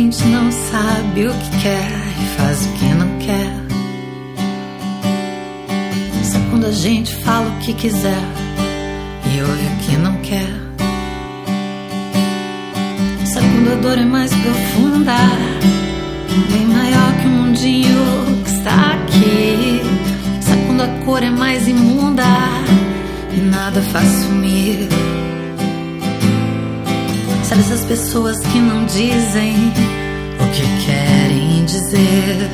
gente não sabe o que quer e faz o que não quer. Sabe quando a gente fala o que quiser e ouve o que não quer. Sabe quando a dor é mais profunda, bem maior que o mundinho que está aqui. Sabe quando a cor é mais imunda e nada faz sumir. Sabe essas pessoas que não dizem o que querem dizer,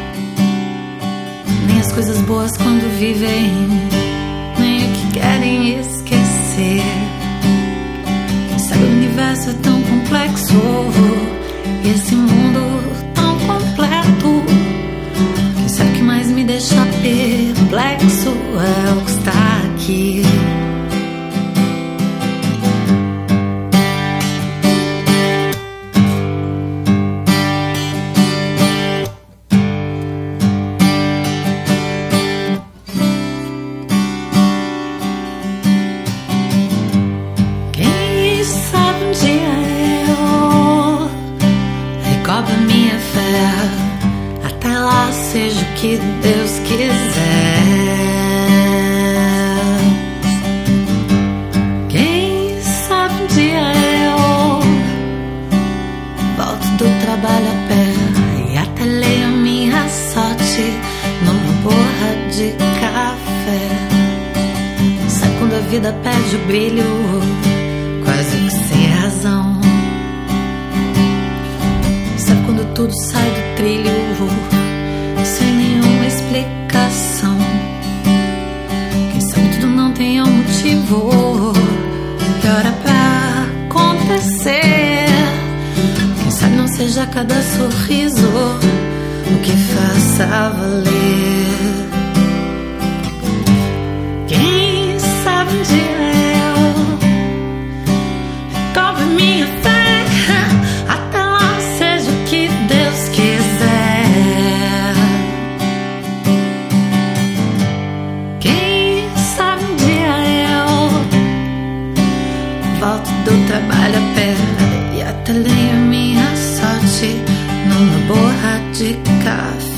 nem as coisas boas quando vivem, nem o que querem esquecer. Sabe o universo é tão complexo e esse mundo tão completo. Quem sabe o que mais me deixa perplexo é o que está aqui. Recobre minha fé, até lá seja o que Deus quiser. Quem sabe um dia eu volto do trabalho a pé e até leio minha sorte numa borra de café. Sabe quando a vida perde o brilho, quase que sem razão. Tudo sai do trilho sem nenhuma explicação. Quem sabe tudo não tem um motivo que hora pra acontecer. Quem sabe não seja cada sorriso o que faça valer. Quem sabe um dia eu recobre minha fé, volto do trabalho a pé e até leio minha sorte numa borra de café.